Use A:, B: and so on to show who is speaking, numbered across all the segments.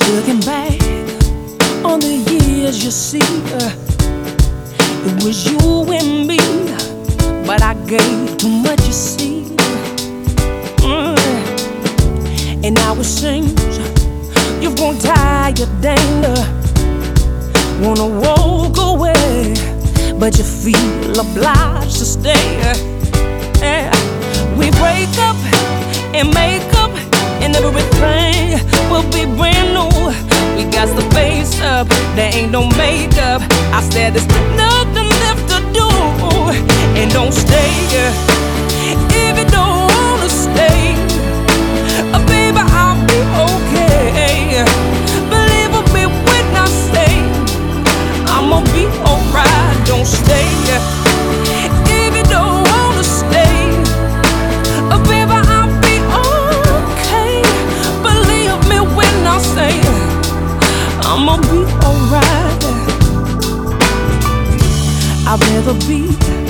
A: Looking back on the years, you see, it was you and me, but I gave too much, you see. And now it seems you've grown tired, wanna walk away, but you feel obliged to stay. We break up and make up, and everything will be brand new. We got the face up, there ain't no makeup. I said there's nothing left to do, and don't stay if you don't wanna stay. Baby, I'll be okay. Believe me when I say I'ma be alright. Don't stay if you don't wanna stay. Baby, I'll be okay. Believe me when I say I'ma be alright. I'd rather be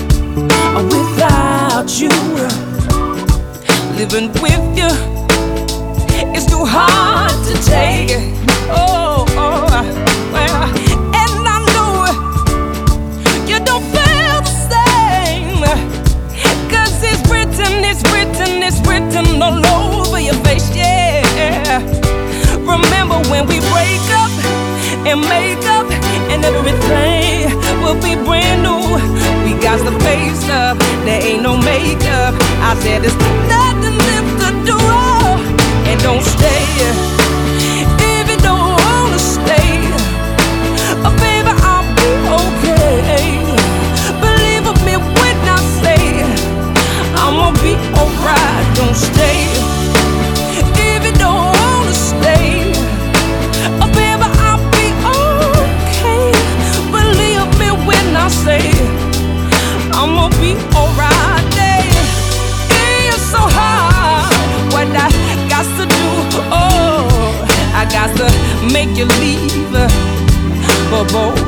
A: without you. Living with you, it's too hard to take. Oh, well, and I know you don't feel the same, 'cause it's written all over your face, yeah. Remember when we break up and make up, and everything will be brand new. We got the face up, there ain't no makeup. I said there's nothing left to do, and don't stay if you don't wanna stay. Baby, I'll be okay. Believe me when I say I'ma be alright. Don't stay if you don't wanna stay. Baby, I'll be okay. Believe me when I say I'ma be alright. It's so hard what I got to do. Oh, I got to make you leave, but boy,